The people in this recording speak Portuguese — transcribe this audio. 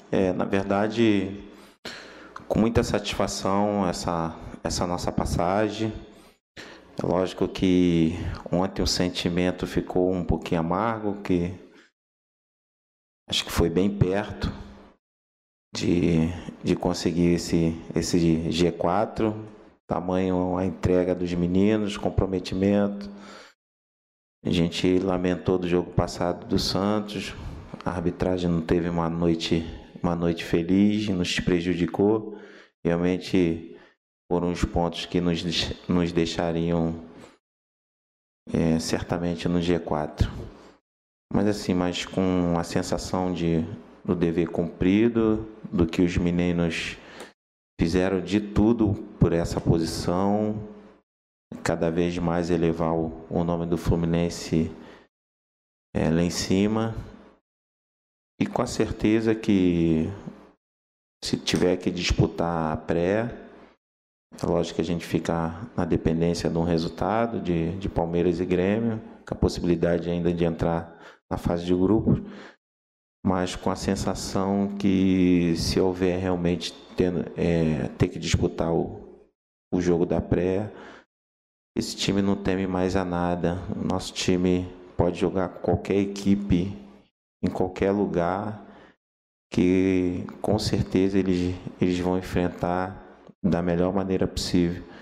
Na verdade, com muita satisfação essa nossa passagem. É lógico que ontem o sentimento ficou um pouquinho amargo, que acho que foi bem perto de conseguir esse G4, tamanho a entrega dos meninos, comprometimento. A gente lamentou do jogo passado do Santos, a arbitragem não teve uma noite feliz, nos prejudicou. Realmente foram os pontos que nos deixariam certamente no G4. Mas com a sensação do dever cumprido, do que os meninos fizeram de tudo por essa posição, cada vez mais elevar o nome do Fluminense lá em cima. E com a certeza que se tiver que disputar a pré, é lógico que a gente fica na dependência de um resultado de Palmeiras e Grêmio, com a possibilidade ainda de entrar na fase de grupos, mas com a sensação que se houver realmente ter que disputar o jogo da pré, esse time não teme mais a nada. O nosso time pode jogar com qualquer equipe, em qualquer lugar, que com certeza eles vão enfrentar da melhor maneira possível.